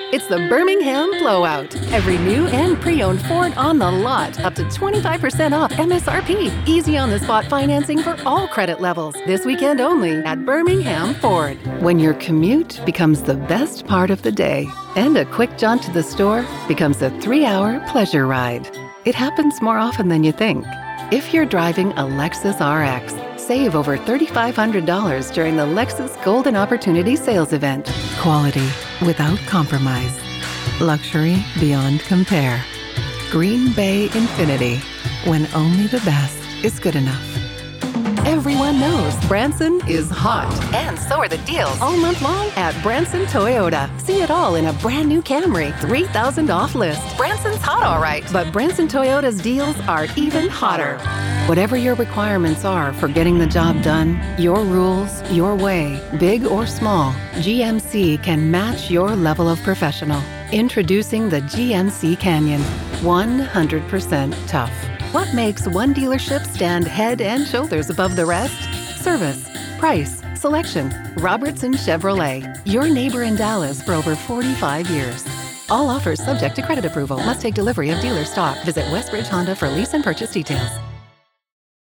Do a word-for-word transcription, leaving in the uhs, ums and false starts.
It's the Birmingham Blowout. Every new and pre-owned Ford on the lot, up to twenty-five percent off M S R P. Easy on-the-spot financing for all credit levels. This weekend only at Birmingham Ford. When your commute becomes the best part of the day, and a quick jaunt to the store becomes a three-hour pleasure ride. It happens more often than you think. If you're driving a Lexus R X, save over three thousand five hundred dollars during the Lexus Golden Opportunity Sales Event. Quality without compromise. Luxury beyond compare. Green Bay Infinity, when only the best is good enough. Everyone knows Branson is hot, and so are the deals all month long at Branson Toyota. See it all in a brand new Camry, three thousand dollars off list. Branson's hot, all right, but Branson Toyota's deals are even hotter. Whatever your requirements are for getting the job done, your rules, your way, big or small, G M C can match your level of professional. Introducing the G M C Canyon, one hundred percent tough. What makes one dealership stand head and shoulders above the rest? Service, price, selection. Robertson Chevrolet, your neighbor in Dallas for over forty-five years. All offers subject to credit approval. Must take delivery of dealer stock. Visit Westbridge Honda for lease and purchase details.